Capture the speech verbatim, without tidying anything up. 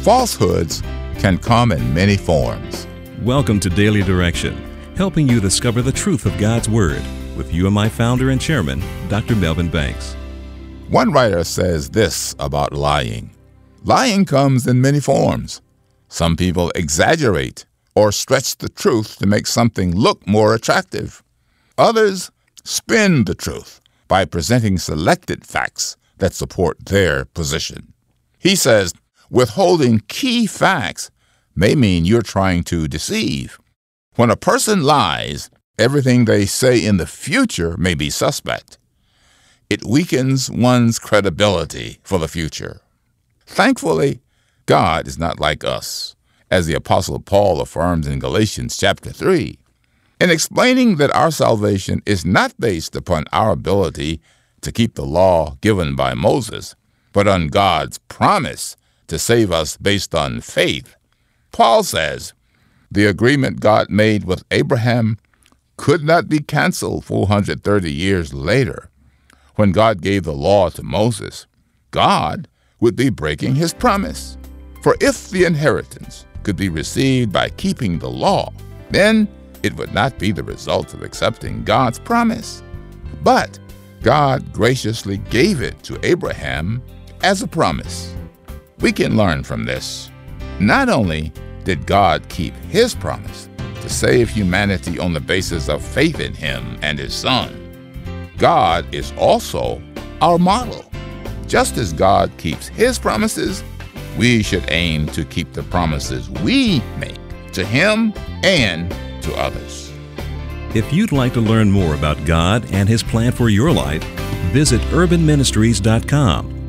Falsehoods can come in many forms. Welcome to Daily Direction, helping you discover the truth of God's Word with U M I founder and chairman, Doctor Melvin Banks. One writer says this about lying. Lying comes in many forms. Some people exaggerate or stretch the truth to make something look more attractive. Others spin the truth by presenting selected facts that support their position. He says, withholding key facts may mean you're trying to deceive. When a person lies, everything they say in the future may be suspect. It weakens one's credibility for the future. Thankfully, God is not like us, as the Apostle Paul affirms in Galatians chapter three. In explaining that our salvation is not based upon our ability to keep the law given by Moses, but on God's promise to save us based on faith, Paul says, the agreement God made with Abraham could not be canceled four hundred thirty years later. When God gave the law to Moses, God would be breaking his promise. For if the inheritance could be received by keeping the law, then it would not be the result of accepting God's promise. But God graciously gave it to Abraham as a promise. We can learn from this. Not only did God keep his promise to save humanity on the basis of faith in him and his Son, God is also our model. Just as God keeps his promises, we should aim to keep the promises we make to him and to others. If you'd like to learn more about God and his plan for your life, visit urban ministries dot com